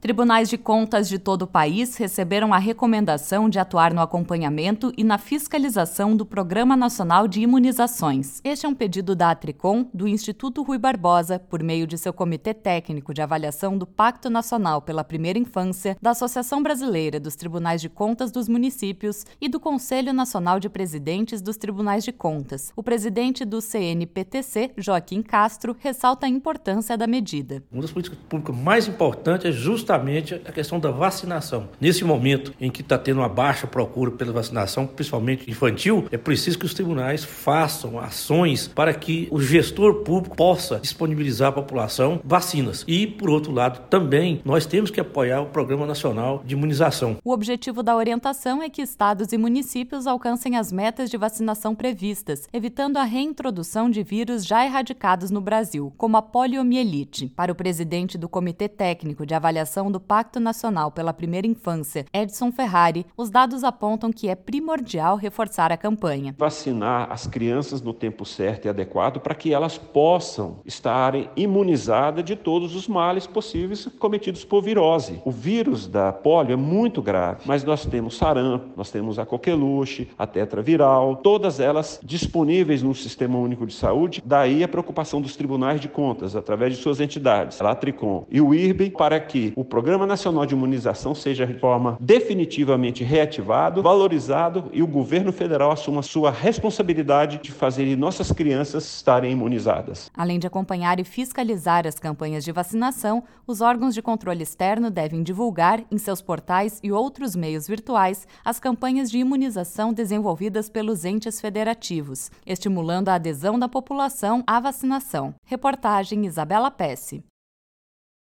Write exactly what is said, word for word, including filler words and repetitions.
Tribunais de Contas de todo o país receberam a recomendação de atuar no acompanhamento e na fiscalização do Programa Nacional de Imunizações. Este é um pedido da Atricom, do Instituto Rui Barbosa, por meio de seu Comitê Técnico de Avaliação do Pacto Nacional pela Primeira Infância, da Associação Brasileira dos Tribunais de Contas dos Municípios e do Conselho Nacional de Presidentes dos Tribunais de Contas. O presidente do C N P T C, Joaquim Castro, ressalta a importância da medida. Uma das políticas públicas mais importantes é justamente a questão da vacinação. Nesse momento em que está tendo uma baixa procura pela vacinação, principalmente infantil, é preciso que os tribunais façam ações para que o gestor público possa disponibilizar à população vacinas. E, por outro lado, também nós temos que apoiar o Programa Nacional de Imunização. O objetivo da orientação é que estados e municípios alcancem as metas de vacinação previstas, evitando a reintrodução de vírus já erradicados no Brasil, como a poliomielite. Para o presidente do Comitê Técnico de Avaliação do Pacto Nacional pela Primeira Infância, Edson Ferrari, os dados apontam que é primordial reforçar a campanha. Vacinar as crianças no tempo certo e adequado para que elas possam estarem imunizadas de todos os males possíveis cometidos por virose. O vírus da polio é muito grave, mas nós temos sarampo, nós temos a coqueluche, a tetraviral, todas elas disponíveis no Sistema Único de Saúde. Daí a preocupação dos tribunais de contas, através de suas entidades, a Atricom e o I R B, para que o Programa Nacional de Imunização seja de forma definitivamente reativado, valorizado e o governo federal assuma sua responsabilidade de fazer nossas crianças estarem imunizadas. Além de acompanhar e fiscalizar as campanhas de vacinação, os órgãos de controle externo devem divulgar, em seus portais e outros meios virtuais, as campanhas de imunização desenvolvidas pelos entes federativos, estimulando a adesão da população à vacinação. Reportagem Isabela Pesce.